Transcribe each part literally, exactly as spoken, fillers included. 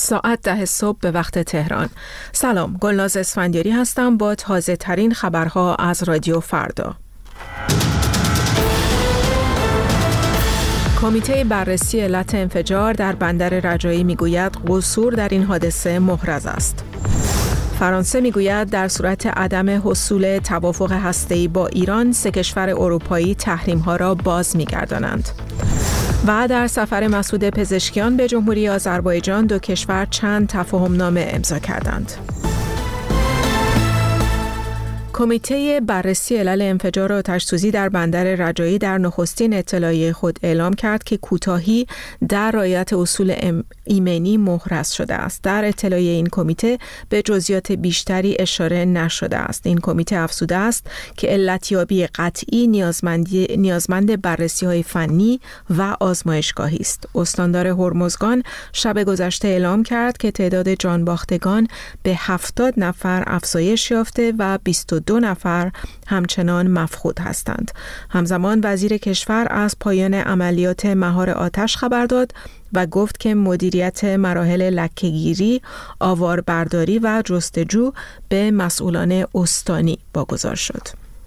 ساعت ده صبح به وقت تهران. سلام، گلناز اسفندیاری هستم با تازه ترین خبرها از رادیو فردا. کمیته بررسی علت انفجار در بندر رجایی میگوید قصور در این حادثه محرز است. فرانسه میگوید در صورت عدم حصول توافق هسته‌ای با ایران، سه کشور اروپایی تحریم‌ها را باز می‌گردانند. و در سفر مسعود پزشکیان به جمهوری آذربایجان، دو کشور چند تفاهم‌نامه امضا کردند. کمیته بررسی علل انفجار آتش‌سوزی در بندر رجایی در نخستین اطلاعیه خود اعلام کرد که کوتاهی در رعایت اصول ایمنی محرز شده است. در اطلاعیه این کمیته به جزئیات بیشتری اشاره نشده است. این کمیته افزوده است که علتیابی قطعی نیازمند بررسی‌های فنی و آزمایشگاهی است. استاندار هرمزگان شب گذشته اعلام کرد که تعداد جانباختگان به هفتاد نفر افزایش یافته و بیست و دو نفر همچنان مفقود هستند. همزمان وزیر کشور از پایان عملیات مهار آتش خبر داد و گفت که مدیریت مراحل لکه‌گیری، آواربرداری و جستجو به مسئولان استانی واگذار شد.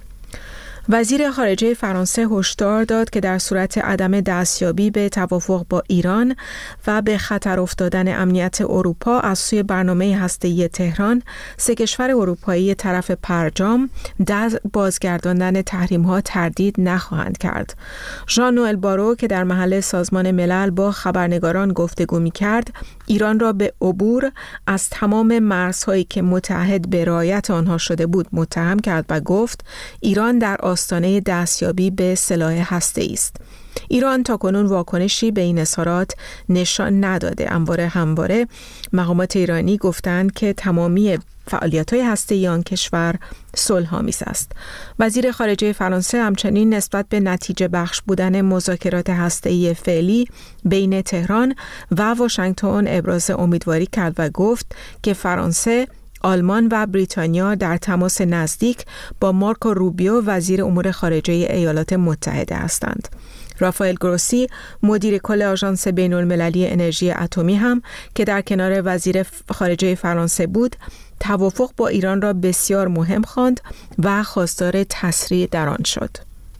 وزیر خارجه فرانسه هشدار داد که در صورت عدم دستیابی به توافق با ایران و به خطر افتادن امنیت اروپا از سوی برنامه هسته‌ای تهران، سه کشور اروپایی طرف پرجام در بازگرداندن تحریم‌ها تردید نخواهند کرد. ژان نوئل بارو که در محل سازمان ملل با خبرنگاران گفتگو می‌کرد، ایران را به عبور از تمام مرزهایی که متعهد به رعایت آنها شده بود متهم کرد و گفت ایران در آستانه دستیابی به سلاح هسته‌ای است. ایران تاکنون واکنشی به این اظهارات نشان نداده. همواره همواره مقامات ایرانی گفتند که تمامی فعالیت‌های هسته‌ای آن کشور صلح‌آمیز است. وزیر خارجه فرانسه همچنین نسبت به نتیجه بخش بودن مذاکرات هسته‌ای فعلی بین تهران و واشنگتن ابراز امیدواری کرد و گفت که فرانسه، آلمان و بریتانیا در تماس نزدیک با مارکو روبیو وزیر امور خارجه ایالات متحده هستند. رافائل گروسی مدیر کل آژانس بین‌المللی انرژی اتمی هم که در کنار وزیر خارجه فرانسه بود، توافق با ایران را بسیار مهم خواند و خواستار تسریع در آن شد.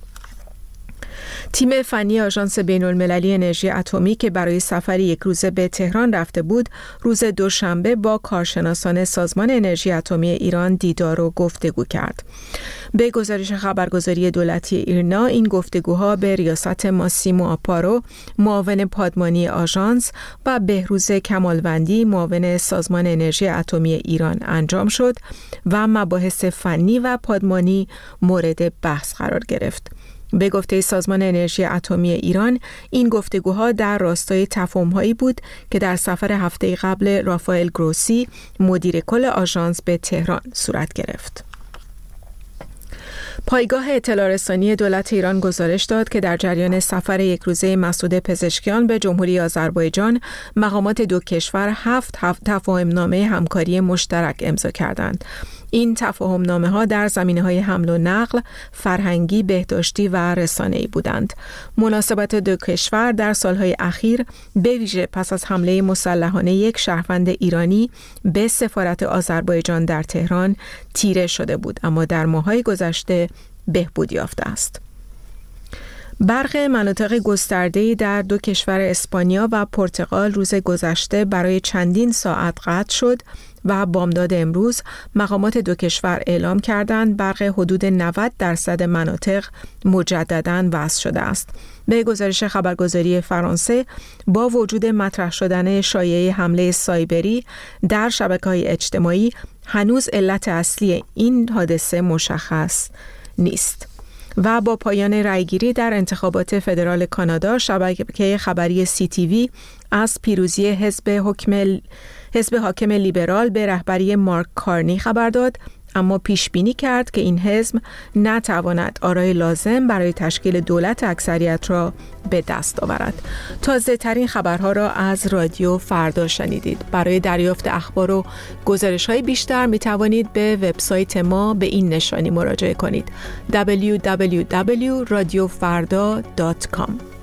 تیم فنی آژانس بین‌المللی انرژی اتمی که برای سفری یک روزه به تهران رفته بود، روز دوشنبه با کارشناسان سازمان انرژی اتمی ایران دیدار و گفتگو کرد. به گزارش خبرگزاری دولتی ایرنا، این گفتگوها به ریاست ماسیمو آپارو، معاون پادمانی آژانس، و بهروز کمالوندی، معاون سازمان انرژی اتمی ایران انجام شد و مباحث فنی و پادمانی مورد بحث قرار گرفت. به گفته سازمان انرژی اتمی ایران، این گفتگوها در راستای تفاهم‌هایی بود که در سفر هفته قبل رافائل گروسی، مدیر کل آژانس، به تهران صورت گرفت. پایگاه اطلاع رسانی دولت ایران گزارش داد که در جریان سفر یک روزه مسعود پزشکیان به جمهوری آذربایجان، مقامات دو کشور هفت هفت تفاهم‌نامه همکاری مشترک امضا کردند. این تفاهم‌نامه ها در زمینه‌های حمل و نقل، فرهنگی، بهداشتی و رسانه‌ای بودند. مناسبت دو کشور در سالهای اخیر به ویژه پس از حمله مسلحانه یک شهروند ایرانی به سفارت آذربایجان در تهران تیره شده بود، اما در ماه‌های گذشته بهبود یافته است. برق مناطق گسترده‌ای در دو کشور اسپانیا و پرتغال روز گذشته برای چندین ساعت قطع شد و بامداد امروز مقامات دو کشور اعلام کردند برق حدود نود درصد مناطق مجدداً وصل شده است. به گزارش خبرگزاری فرانسه، با وجود مطرح شدن شایعه حمله سایبری در شبکه‌های اجتماعی، هنوز علت اصلی این حادثه مشخص نیست. و با پایان رأیگیری در انتخابات فدرال کانادا، شبکه خبری سی تی وی از پیروزی حزب حکم حزب حاکم لیبرال به رهبری مارک کارنی خبر داد، اما پیش بینی کرد که این حزب نتواند آرای لازم برای تشکیل دولت اکثریت را به دست آورد. تازه ترین خبرها را از رادیو فردا شنیدید. برای دریافت اخبار و گزارش‌های بیشتر می توانید به وبسایت ما به این نشانی مراجعه کنید: دبلیو دبلیو دبلیو دات رادیو فردا دات کام.